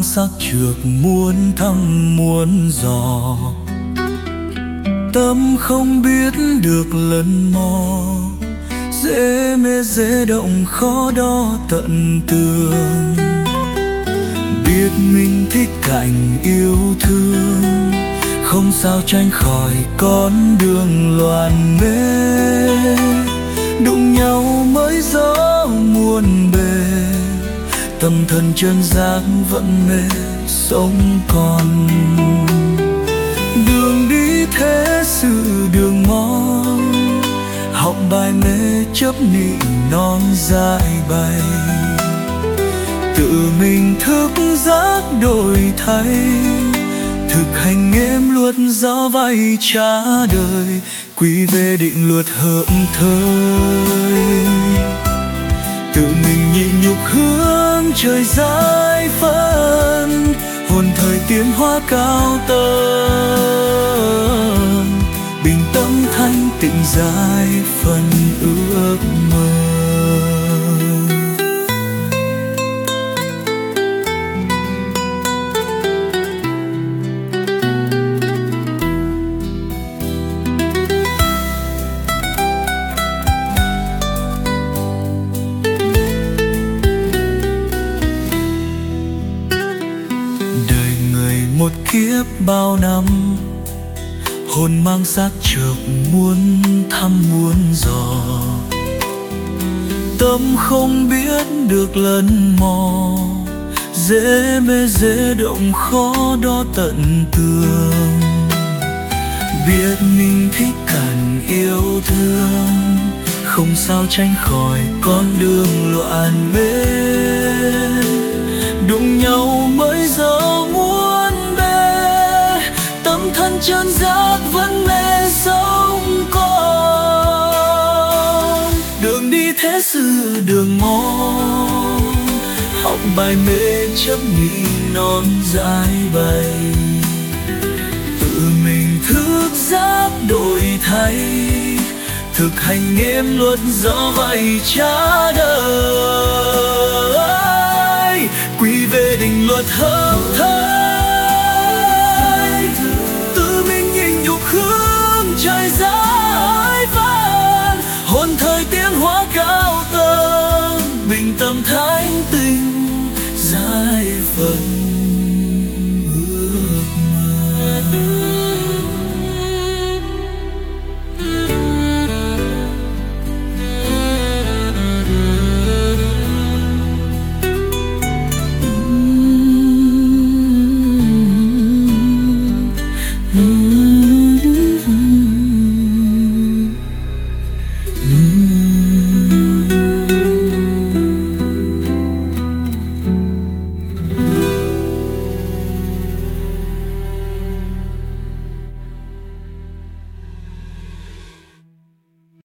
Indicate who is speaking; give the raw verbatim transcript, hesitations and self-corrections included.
Speaker 1: mang sắc trược muốn thăm muốn dò. Tâm không biết được lần mò, dễ mê dễ động khó đo tận tường. Biết mình thích cảnh yêu thương, không sao tránh khỏi con đường loạn mê. Đụng nhau mới gió muôn bề, tâm thần chân giác vẫn mê sống còn. Đường đi thế sự đường mòn, học bài mê chấp nị non dài bày. Tự mình thức giấc đổi thay, thực hành êm luật gió vay trả đời. Quy về định luật hợm thơi, tự mình nhịn nhục hướng trời giải phân. Hồn thời tiến hóa cao tầng, bình tâm thanh tịnh giải phần ước mơ. Một kiếp bao năm, hồn mang xác trược muốn thăm muốn dò. Tâm không biết được lần mò, dễ mê dễ động khó đo tận tường. Biết mình thích cảnh yêu thương, không sao tránh khỏi con đường loạn mê. Đụng nhau mới gió muôn bề, tâm thân chân giác vẫn mê sống còn. Đường đi thế sự đường mòn, học bài mê chấp nị non dài bày. Tự mình thức giấc đổi thay, thực hành êm luật gió vay trả đời. Quy về định luật hợp thơ,